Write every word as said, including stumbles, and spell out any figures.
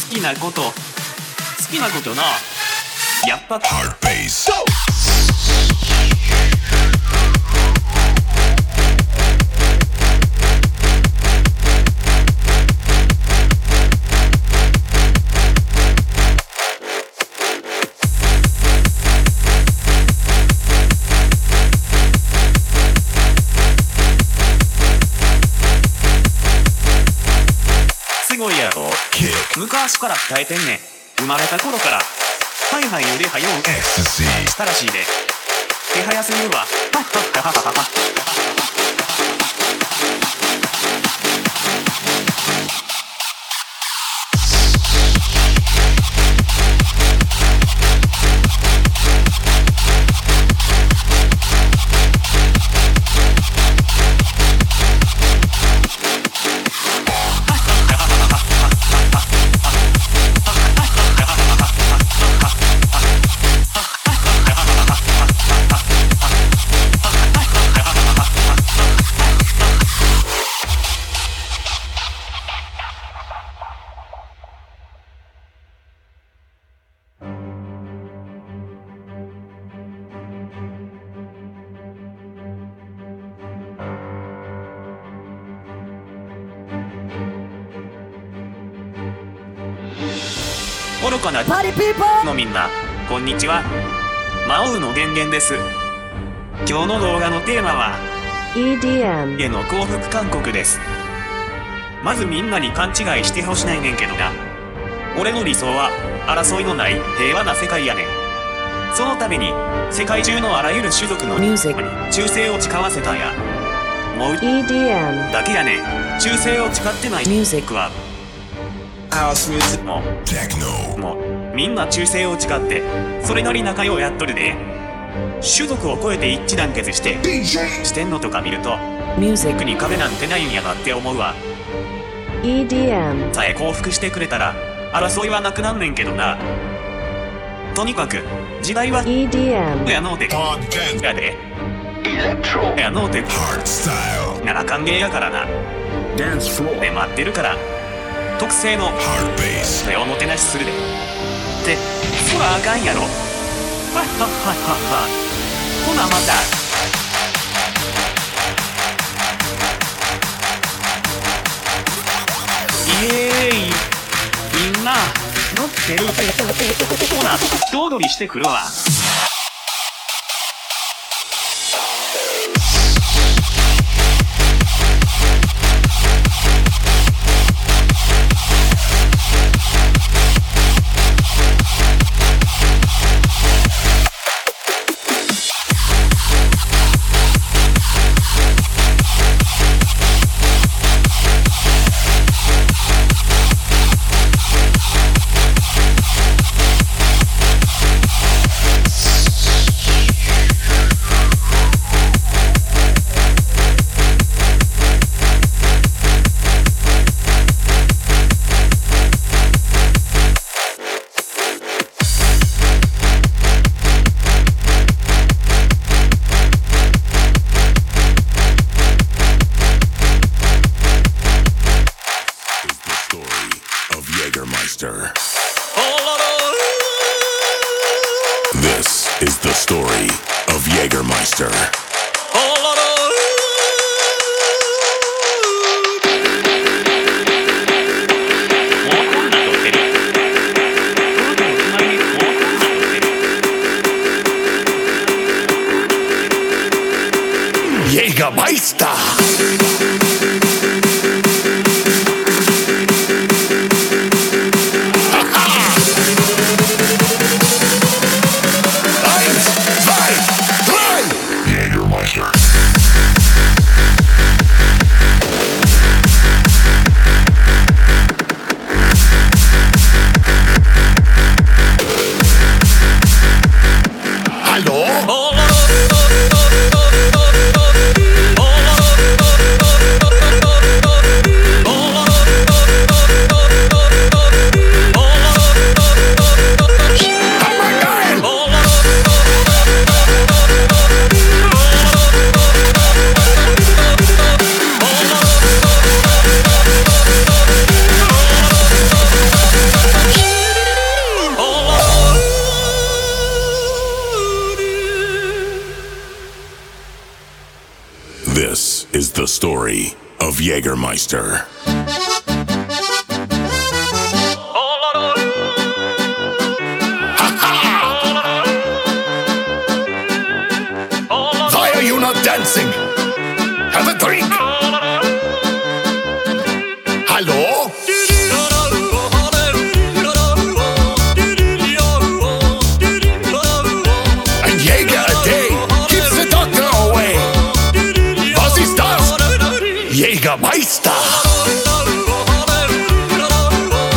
きなこと好きなことなやっぱ Hard Bassすごいやろ昔から鍛えてんねん生まれた頃からはいはい腕はようしたらしいで手早すぎるわはっはっはっはっは愚かなパリピーポーのみんなこんにちは魔王の源元です。今日の動画のテーマはイーディーエムへの幸福勧告です。まずみんなに勘違いしてほしないねんけどな、俺の理想は争いのない平和な世界やねん。そのために世界中のあらゆる種族の人々に忠誠を誓わせたんや。もうイーディーエムだけやねん。忠誠を誓ってないミュージックはもうもうみんな忠誠を誓ってそれなり仲良うやっとるで。種族を超えて一致団結してしてんのとか見るとミュージックに壁なんてないんやなって思うわ。 イーディーエムさえ幸福してくれたら争いはなくなんねんけどな。とにかく時代はイーディーエムやのうてやでやのうてなら歓迎やからな。で待ってるから特製のでおもてなしするでってそらあかんやろ。はっはっはっはっは。ほなまた。イエーイみんな乗ってる。ほな人踊りしてくるわ。 This is the story of Jägermeister. イェガマイスター。 story of Jägermeister. Why are you not dancing?